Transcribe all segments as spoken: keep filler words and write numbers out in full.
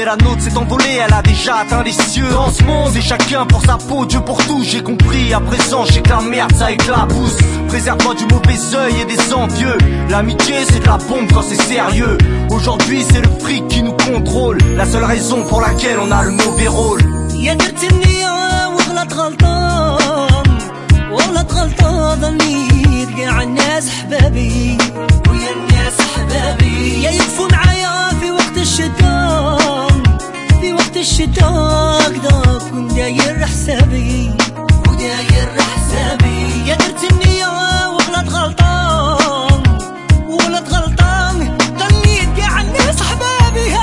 mais la nôtre s'est envolée, elle a déjà atteint les cieux. Dans ce monde, c'est chacun pour sa peau, Dieu pour tout, j'ai compris. À présent, je sais que la merde, ça éclabousse. Préserve-toi du mauvais œil et des envieux. L'amitié, c'est de la bombe quand c'est sérieux. Aujourd'hui, c'est le fric qui nous contrôle, la seule raison pour laquelle on a le mauvais rôle. يا درت النية وغلط غلطان وغلط غلطان ظنيت قاع الناس حبابي ويا الناس حبابي يا يقفوا معايا في وقت الشتاء في وقت الشتاء كدا كون داير حسابي وداير حسابي يا درت النية وغلط غلطان وغلط غلطان ظنيت قاع الناس حبابي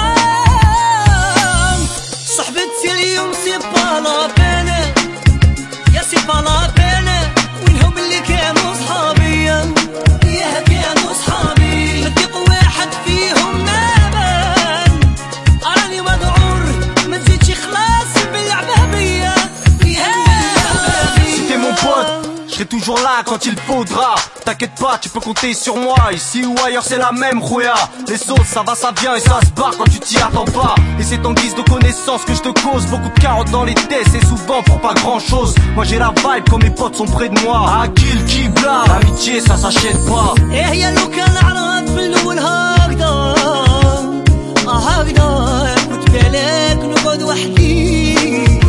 صحبتي اليوم سي با لا بين يا سي با لا بين وينهم اللي كانوا صحابي يا كانوا صحابي نثق واحد فيهم نابان راني مذعور ما تزيدش خلاص باللعبة بيا Si t'es mon pote, je serai toujours là quand il faudra. T'inquiète pas, tu peux compter sur moi. Ici ou ailleurs c'est la même rouya. Les sauces ça va ça vient et ça se barre quand tu t'y attends pas. Et c'est en guise de connaissance que je te cause. Beaucoup de carottes dans les têtes, c'est souvent pour pas grand chose. Moi j'ai la vibe quand mes potes sont près de moi. À kill qui bla, l'amitié ça s'achète pas. ايه يا لو كان عرض في الاول هكذا هكذا كنت بالك نقعد وحدي